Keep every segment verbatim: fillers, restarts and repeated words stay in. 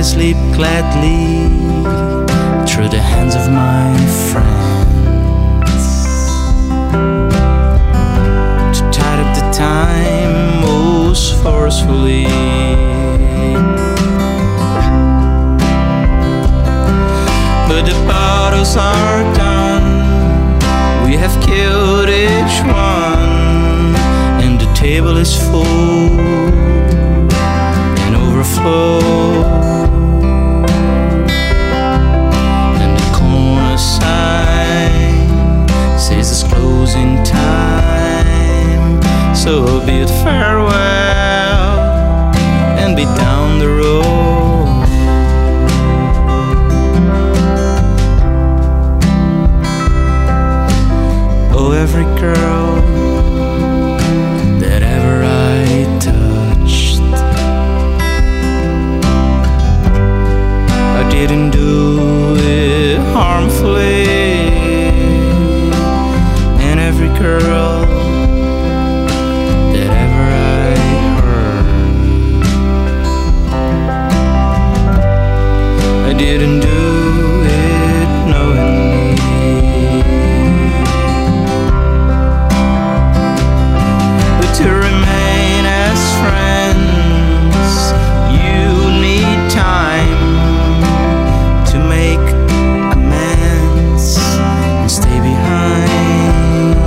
sleep gladly through the hands of my friends to tide up the time most forcefully. But the bottles are done, we have killed each one, and the table is full and overflow. And the corner sign says it's closing time, so bid farewell and be down the road. Oh, every girl that ever I touched, I didn't do it harmfully. And every girl that ever I hurt, I didn't do it knowingly. But to remain as friends, you need time to make amends and stay behind.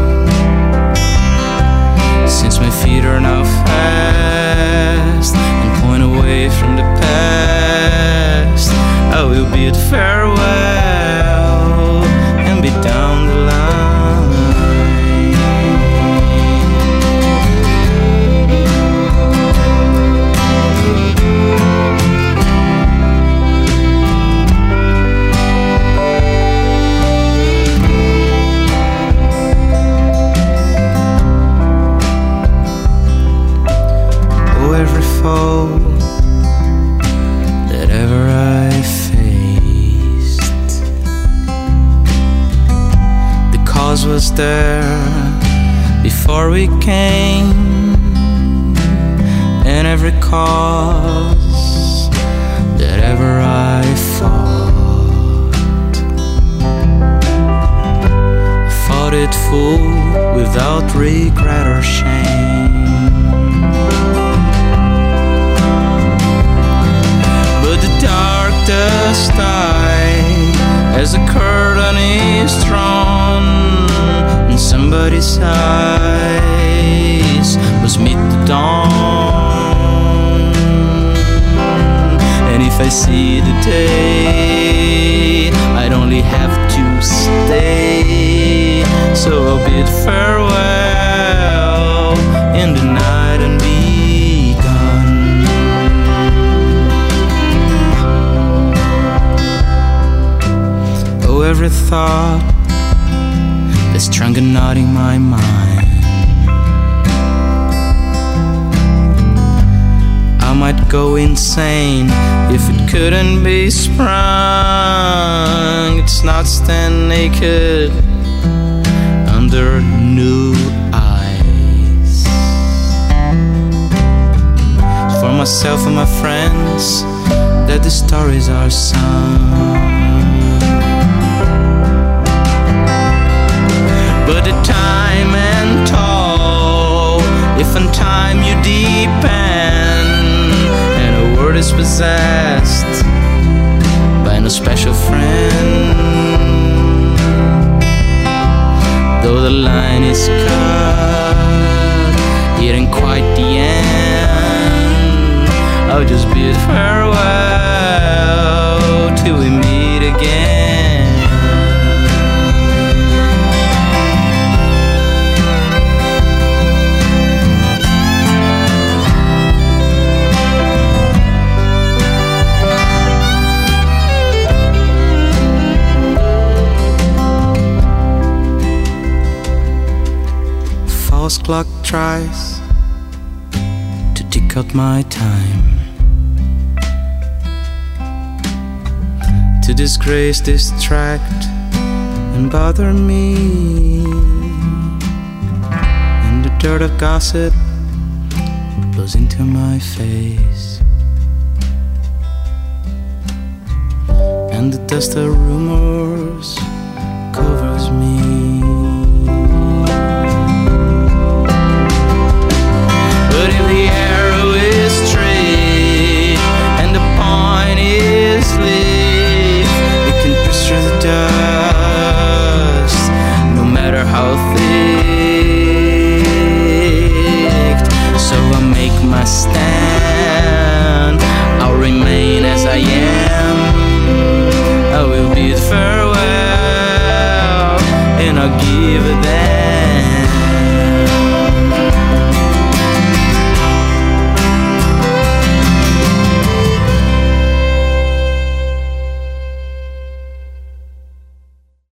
Since my feet are now fast and point away from the past, I will bid farewell and be down the line. Oh, every foe that ever I faced, the cause was there before we came, and every cause that ever I fought, I fought it full without regret or shame. But the dark dust died as the curtain is drawn, and somebody's eyes must meet the dawn. And if I see the day, I'd only have to stay. So I'll bid farewell in the night and be gone. Oh, every thought that's strung a knot in my mind, I might go insane if it couldn't be sprung. It's not stand naked under new eyes. It's for myself and my friends that the stories are sung. But the time and toll, if in time you deepen, and a word is possessed by no special friend, though the line is cut, it ain't quite the end. I'll just bid farewell till we meet again. False clock tries to tick out my time, to disgrace, distract, and bother me. And the dirt of gossip blows into my face. and the dust of rumors